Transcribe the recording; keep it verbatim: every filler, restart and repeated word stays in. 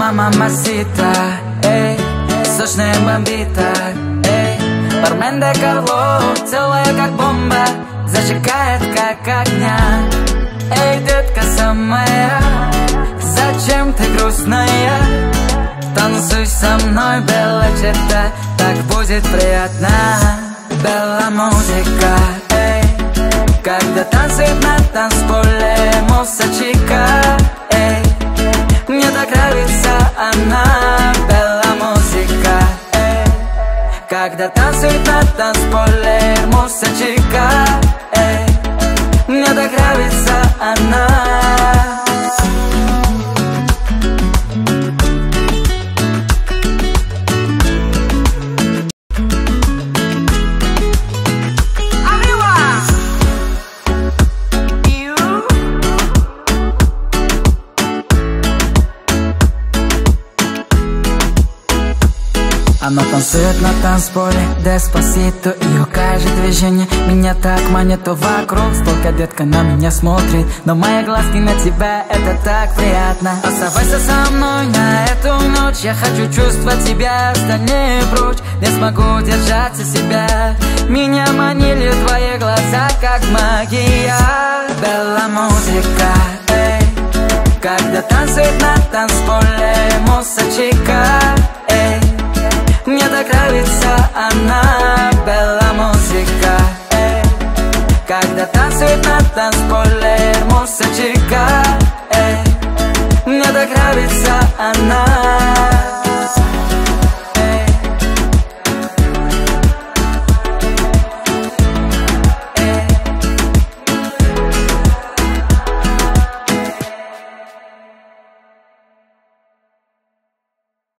Моя мамасита, эй, сочная бомбита, эй. Бармен де Карло, целая как бомба, зажигает как огня. Эй, детка самая, зачем ты грустная? Танцуй со мной, белая черта, так будет приятно. Белая музыка, эй, когда танцует на танцполе мусачика, эй. Мне так нравится она, белая музыка, эй, когда танцует на танцполе мусачика, эй. Мне так нравится она. Она танцует на танцполе, деспасито. Ее каждое движение меня так манит. То вокруг столько детка на меня смотрит, но мои глазки на тебя, это так приятно. Оставайся со мной на эту ночь, я хочу чувствовать тебя, остальные прочь. Не смогу держаться себя, меня манили твои глаза, как магия. Белая музыка, эй, когда танцует на танцполе мусачика, эй. Мне так нравится она, белая музыка, эй, когда танцует на танцполе мусачика, эй. Мне так нравится она.